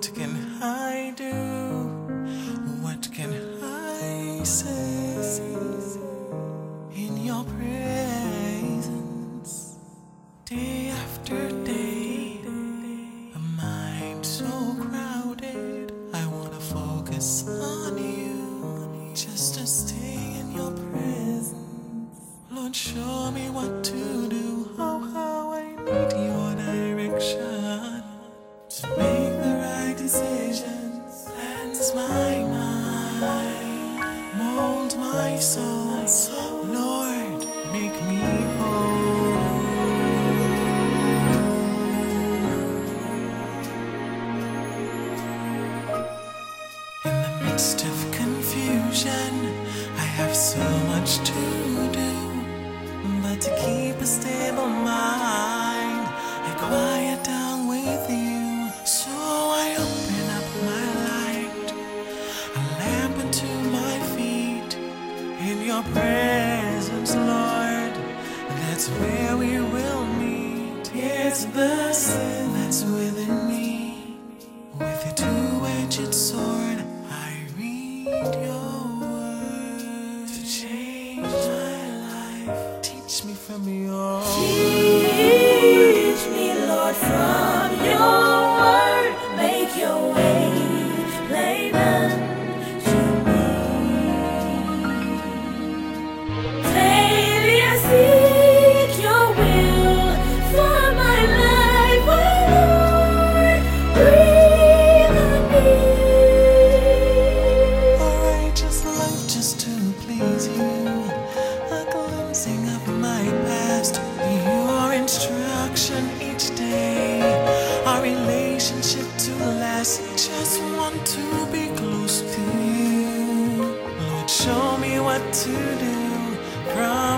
What can I do? What can I say in your presence? Day after day, a mind so crowded. I wanna focus on you, just to stay in your presence. Lord, show me what to do. Oh, how I need your direction to make the right decisions. Cleanse my mind, mold my soul. Lord, make me whole. In the midst of confusion, I have so much to do, but to keep a stable mind, I quiet down with you. So I open up my light, a lamp unto my feet. In your presence, Lord, that's where we will meet. It's the sin that's within me. With a two-edged sword, I read your word to change my life. Teach me from your Teach me, Lord, from your word. Make your way plain unto me. Daily I seek your will for my life, oh Lord, breathe on me. a righteous life just to please you, a glimpsing of my past, your instruction each day, our relationship to last. Just want to be close to you. Lord, show me what to do.